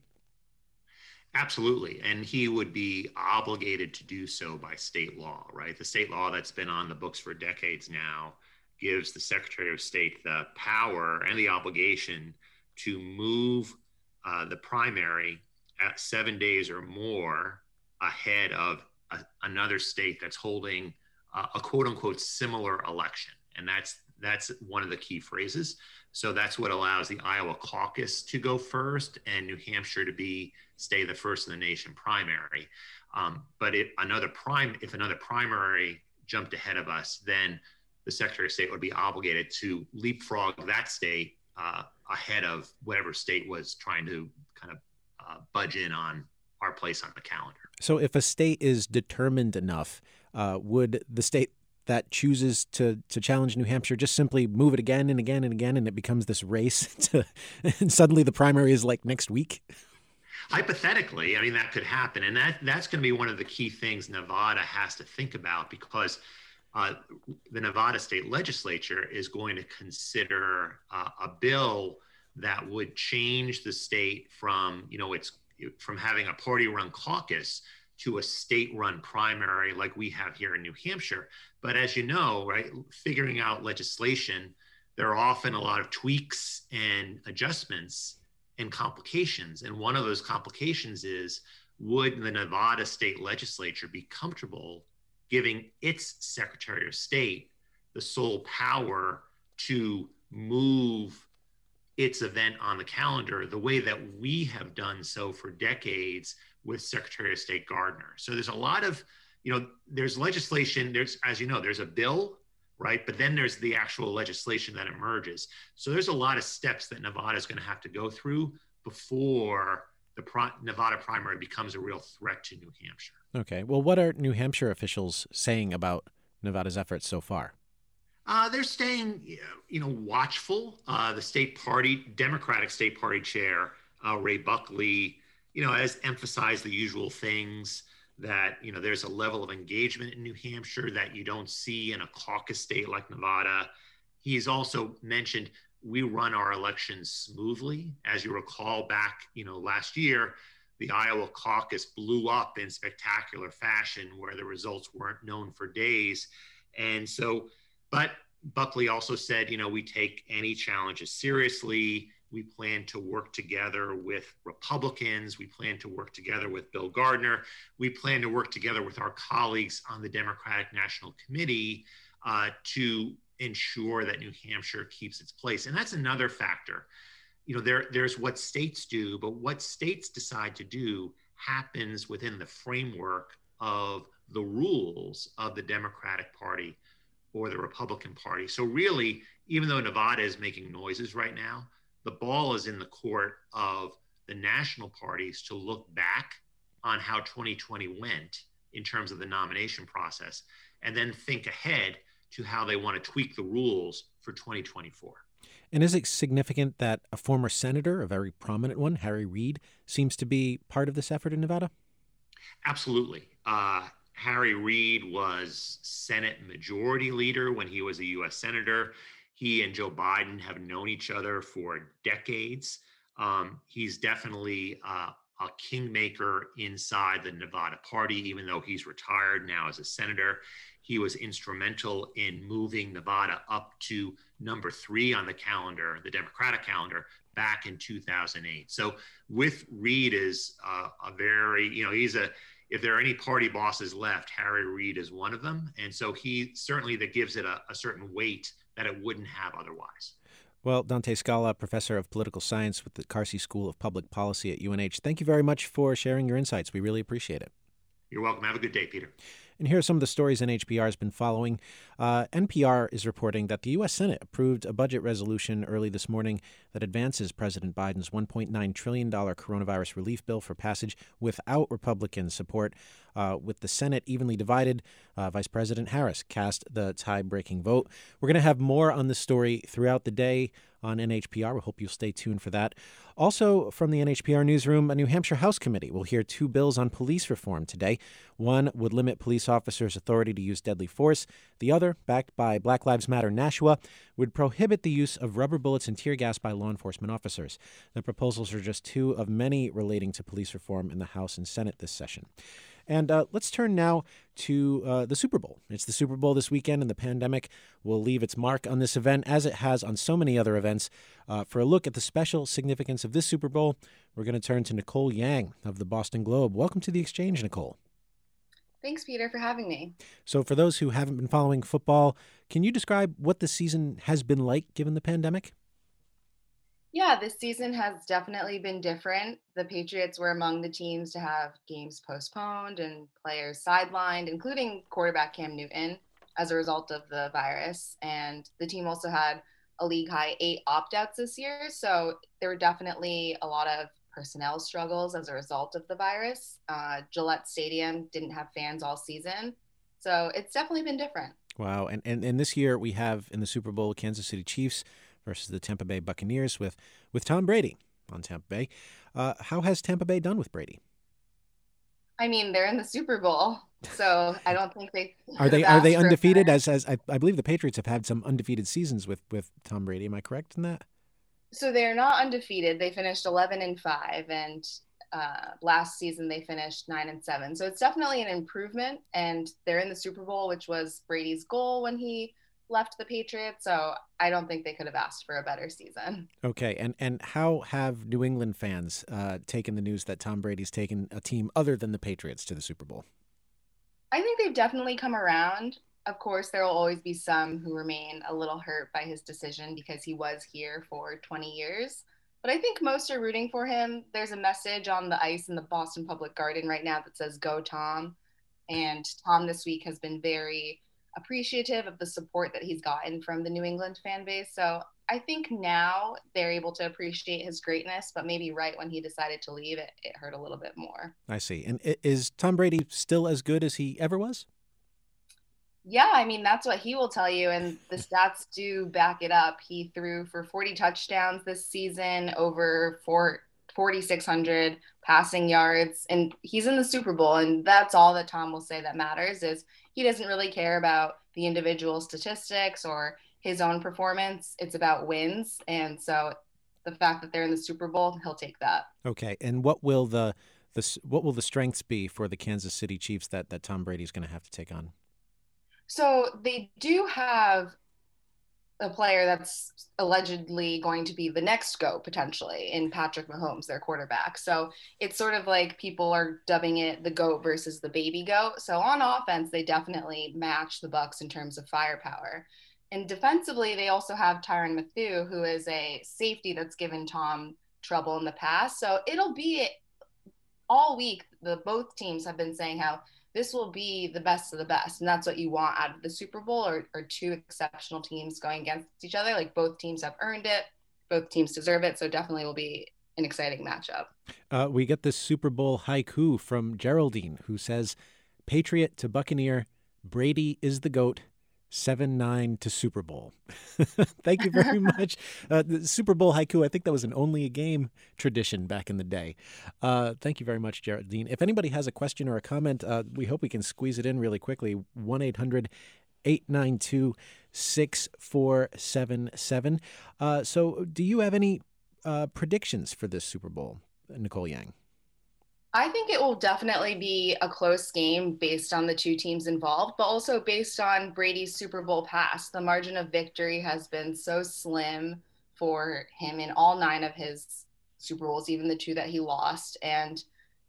Absolutely. And he would be obligated to do so by state law, right? The state law that's been on the books for decades now gives the Secretary of State the power and the obligation to move uh, the primary at seven days or more ahead of a, another state that's holding uh, a quote unquote similar election. And that's that's one of the key phrases. So that's what allows the Iowa caucus to go first and New Hampshire to be stay the first in the nation primary. Um, but if another prime, if another primary jumped ahead of us, then the Secretary of State would be obligated to leapfrog that state uh, ahead of whatever state was trying to kind of uh, budge in on our place on the calendar. So if a state is determined enough, uh, would the state that chooses to to challenge New Hampshire just simply move it again and again and again, and it becomes this race to, and suddenly the primary is like next week? hypothetically, I mean, that could happen. And that that's going to be one of the key things Nevada has to think about, because uh, the Nevada state legislature is going to consider uh, a bill that would change the state from, you know, it's from having a party-run caucus to a state-run primary like we have here in New Hampshire. But as you know, right, figuring out legislation, there are often a lot of tweaks and adjustments and complications. And one of those complications is, would the Nevada state legislature be comfortable giving its Secretary of State the sole power to move its event on the calendar the way that we have done so for decades with Secretary of State Gardner? So there's a lot of, you know, there's legislation, there's, as you know, there's a bill, right? But then there's the actual legislation that emerges. So there's a lot of steps that Nevada is going to have to go through before the pro- Nevada primary becomes a real threat to New Hampshire. Okay. Well, what are New Hampshire officials saying about Nevada's efforts so far? Uh, they're staying, you know, watchful. Uh, the state party, Democratic state party chair, uh, Ray Buckley, you know, has emphasized the usual things that, you know, there's a level of engagement in New Hampshire that you don't see in a caucus state like Nevada. He's also mentioned we run our elections smoothly. As you recall back, you know, last year, the Iowa caucus blew up in spectacular fashion where the results weren't known for days. And so, but Buckley also said, you know, we take any challenges seriously. We plan to work together with Republicans. We plan to work together with Bill Gardner. We plan to work together with our colleagues on the Democratic National Committee uh, to ensure that New Hampshire keeps its place. And that's another factor. You know, there, there's what states do, but what states decide to do happens within the framework of the rules of the Democratic Party or the Republican Party. So really, even though Nevada is making noises right now, the ball is in the court of the national parties to look back on how twenty twenty went in terms of the nomination process, and then think ahead to how they want to tweak the rules for twenty twenty-four. And is it significant that a former senator, a very prominent one, Harry Reid, seems to be part of this effort in Nevada? Absolutely. Uh, Harry Reid was Senate Majority Leader when he was a U S Senator. He and Joe Biden have known each other for decades. Um, he's definitely uh, a kingmaker inside the Nevada Party, even though he's retired now as a senator. He was instrumental in moving Nevada up to number three on the calendar, the Democratic calendar, back in two thousand eight. So with Reid is uh, a very, you know, he's a, if there are any party bosses left, Harry Reid is one of them. And so he certainly that gives it a, a certain weight that it wouldn't have otherwise. Well, Dante Scala, professor of political science with the Carsey School of Public Policy at U N H, thank you very much for sharing your insights. We really appreciate it. You're welcome. Have a good day, Peter. And here are some of the stories N H P R has been following. Uh, N P R is reporting that the U S Senate approved a budget resolution early this morning that advances President Biden's one point nine trillion dollars coronavirus relief bill for passage without Republican support. Uh, with the Senate evenly divided, uh, Vice President Harris cast the tie-breaking vote. We're going to have more on this story throughout the day on N H P R. We hope you'll stay tuned for that. Also from the N H P R newsroom, a New Hampshire House committee will hear two bills on police reform today. One would limit police officers' authority to use deadly force. The other, backed by Black Lives Matter Nashua, would prohibit the use of rubber bullets and tear gas by law enforcement officers. The proposals are just two of many relating to police reform in the House and Senate this session. And uh, let's turn now to uh, the Super Bowl. It's the Super Bowl this weekend, and the pandemic will leave its mark on this event, as it has on so many other events. Uh, for a look at the special significance of this Super Bowl, we're going to turn to Nicole Yang of the Boston Globe. Welcome to the Exchange, Nicole. Thanks, Peter, for having me. So for those who haven't been following football, can you describe what the season has been like given the pandemic? Yeah, this season has definitely been different. The Patriots were among the teams to have games postponed and players sidelined, including quarterback Cam Newton, as a result of the virus. And the team also had a league-high eight opt-outs this year, so there were definitely a lot of personnel struggles as a result of the virus. Uh, Gillette Stadium didn't have fans all season, so it's definitely been different. Wow, and, and, and this year we have in the Super Bowl Kansas City Chiefs versus the Tampa Bay Buccaneers with, with Tom Brady on Tampa Bay. Uh, how has Tampa Bay done with Brady? I mean, they're in the Super Bowl, so I don't think they are they are they undefeated. As as I, I believe the Patriots have had some undefeated seasons with with Tom Brady. Am I correct in that? So they're not undefeated. They finished eleven and five, and uh, last season they finished nine and seven. So it's definitely an improvement, and they're in the Super Bowl, which was Brady's goal when he left the Patriots. So I don't think they could have asked for a better season. Okay. And, and how have New England fans uh, taken the news that Tom Brady's taken a team other than the Patriots to the Super Bowl? I think they've definitely come around. Of course, there will always be some who remain a little hurt by his decision because he was here for twenty years. But I think most are rooting for him. There's a message on the ice in the Boston Public Garden right now that says, "Go Tom." And Tom this week has been very appreciative of the support that he's gotten from the New England fan base. So I think now they're able to appreciate his greatness, but maybe right when he decided to leave, it, it hurt a little bit more. I see. And is Tom Brady still as good as he ever was? Yeah, I mean, that's what he will tell you, and the stats do back it up. He threw for forty touchdowns this season, over four, forty-six hundred passing yards, and he's in the Super Bowl, and that's all that Tom will say that matters is he doesn't really care about the individual statistics or his own performance. It's about wins, and so the fact that they're in the Super Bowl, he'll take that. Okay, and what will the, the what will the strengths be for the Kansas City Chiefs that, that Tom Brady's going to have to take on? So they do have a player that's allegedly going to be the next GOAT potentially in Patrick Mahomes, their quarterback. So it's sort of like people are dubbing it the GOAT versus the baby GOAT. So on offense, they definitely match the Bucs in terms of firepower. And defensively, they also have Tyrann Mathieu, who is a safety that's given Tom trouble in the past. So it'll be all week. The both teams have been saying how this will be the best of the best. And that's what you want out of the Super Bowl, or, or two exceptional teams going against each other. Like, both teams have earned it. Both teams deserve it. So definitely will be an exciting matchup. Uh, we get this Super Bowl haiku from Geraldine, who says, "Patriot to Buccaneer, Brady is the GOAT, seven nine to Super Bowl." Thank you very much. Uh, the Super Bowl haiku, I think that was an only a game tradition back in the day. Uh, thank you very much, Geraldine. If anybody has a question or a comment, uh, we hope we can squeeze it in really quickly. one eight hundred eight nine two six four seven seven. Uh, so do you have any uh, predictions for this Super Bowl, Nicole Yang? I think it will definitely be a close game based on the two teams involved, but also based on Brady's Super Bowl past. The margin of victory has been so slim for him in all nine of his Super Bowls, even the two that he lost. And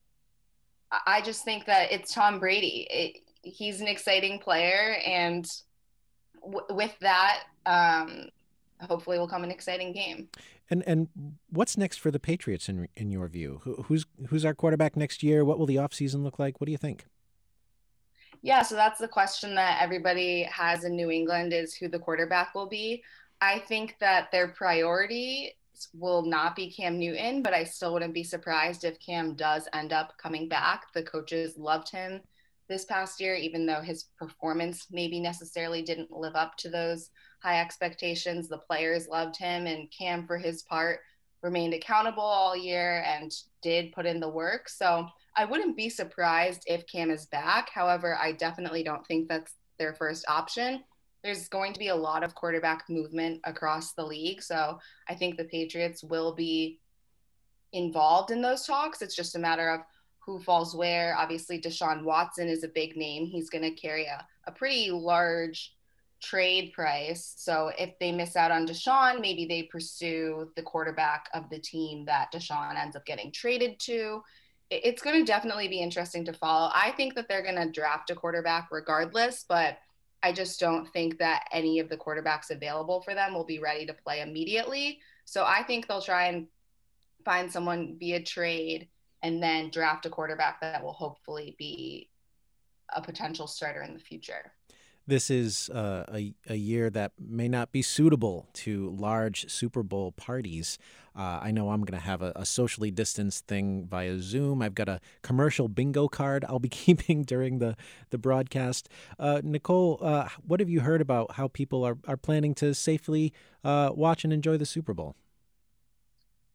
I just think that it's Tom Brady. It, he's an exciting player. And w- with that, um, hopefully will come an exciting game. And and what's next for the Patriots in in your view? Who, who's who's our quarterback next year? What will the offseason look like? What do you think? Yeah, so that's the question that everybody has in New England, is who the quarterback will be. I think that their priority will not be Cam Newton, but I still wouldn't be surprised if Cam does end up coming back. The coaches loved him this past year, even though his performance maybe necessarily didn't live up to those high expectations. The players loved him, and Cam, for his part, remained accountable all year and did put in the work. So I wouldn't be surprised if Cam is back. However, I definitely don't think that's their first option. There's going to be a lot of quarterback movement across the league. So I think the Patriots will be involved in those talks. It's just a matter of who falls where. Obviously, Deshaun Watson is a big name. He's going to carry a, a pretty large trade price. So if they miss out on Deshaun, maybe they pursue the quarterback of the team that Deshaun ends up getting traded to. It's going to definitely be interesting to follow. I think that they're going to draft a quarterback regardless, but I just don't think that any of the quarterbacks available for them will be ready to play immediately. So I think they'll try and find someone via trade and then draft a quarterback that will hopefully be a potential starter in the future. This is uh, a, a year that may not be suitable to large Super Bowl parties. Uh, I know I'm going to have a, a socially distanced thing via Zoom. I've got a commercial bingo card I'll be keeping during the, the broadcast. Uh, Nicole, uh, what have you heard about how people are, are planning to safely uh, watch and enjoy the Super Bowl?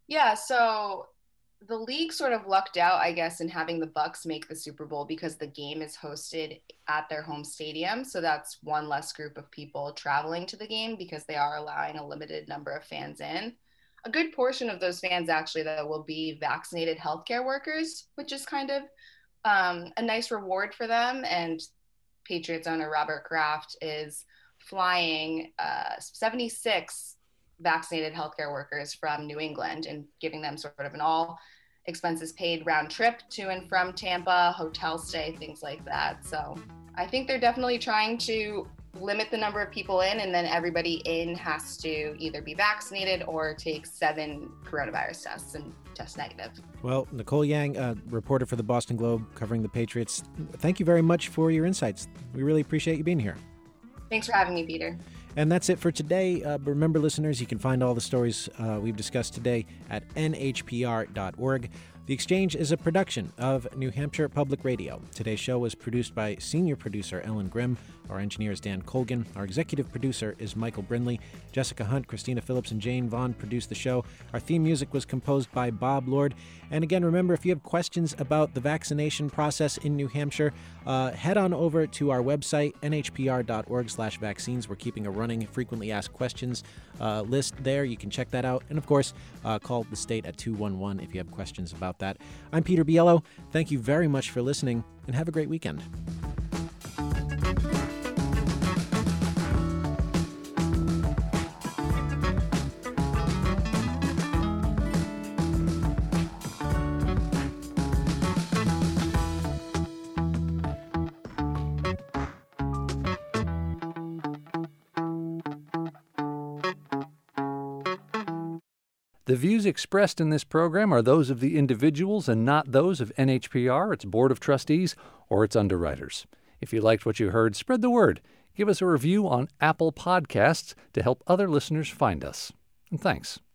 Yeah, so the league sort of lucked out, I guess, in having the Bucks make the Super Bowl because the game is hosted at their home stadium. So that's one less group of people traveling to the game because they are allowing a limited number of fans in. A good portion of those fans actually though will be vaccinated healthcare workers, which is kind of um, a nice reward for them. And Patriots owner Robert Kraft is flying uh, seventy-six vaccinated healthcare workers from New England and giving them sort of an all expenses paid round trip to and from Tampa, hotel stay, things like that. So I think they're definitely trying to limit the number of people in, and then everybody in has to either be vaccinated or take seven coronavirus tests and test negative. Well, Nicole Yang, uh, reporter for the Boston Globe covering the Patriots, thank you very much for your insights. We really appreciate you being here. Thanks for having me, Peter. And that's it for today. Uh, but remember, listeners, you can find all the stories uh, we've discussed today at N H P R dot org. The Exchange is a production of New Hampshire Public Radio. Today's show was produced by senior producer Ellen Grimm. Our engineer is Dan Colgan. Our executive producer is Michael Brindley. Jessica Hunt, Christina Phillips, and Jane Vaughn produced the show. Our theme music was composed by Bob Lord. And again, remember, if you have questions about the vaccination process in New Hampshire, uh, head on over to our website, N H P R dot org slash vaccines. We're keeping a running frequently asked questions uh, list there. You can check that out. And of course, uh, call the state at two one one if you have questions about that. I'm Peter Biello. Thank you very much for listening, and have a great weekend. The views expressed in this program are those of the individuals and not those of N H P R, its Board of Trustees, or its underwriters. If you liked what you heard, spread the word. Give us a review on Apple Podcasts to help other listeners find us. And thanks.